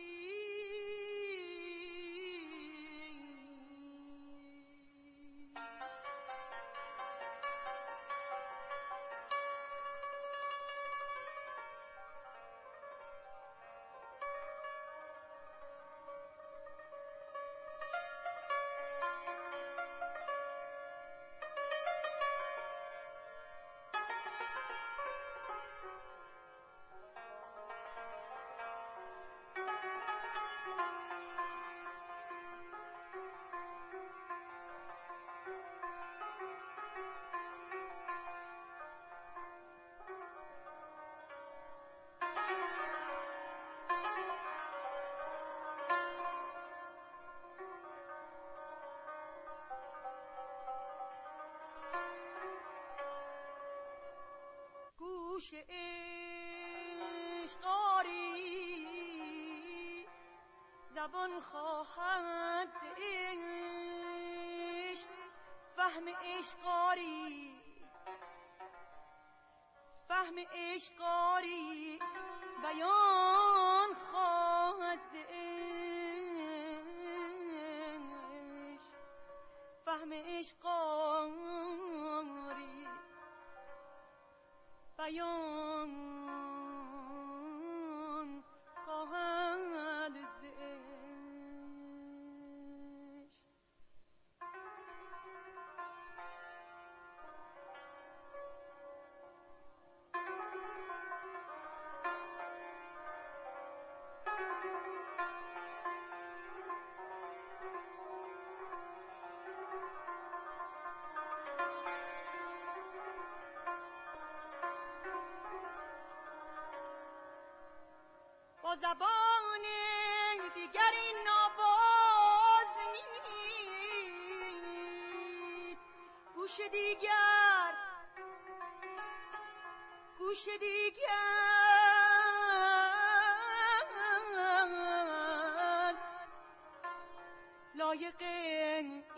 گوش عشق آری، زبان خواهد عشق، فهم عشق آری، فهم عشق آری، بیان خواهد عشق، فهم عشق آری، بیان خواهد عشق. با زبان دیگری نواز نیست، گوش دیگر گوش دیگر لایق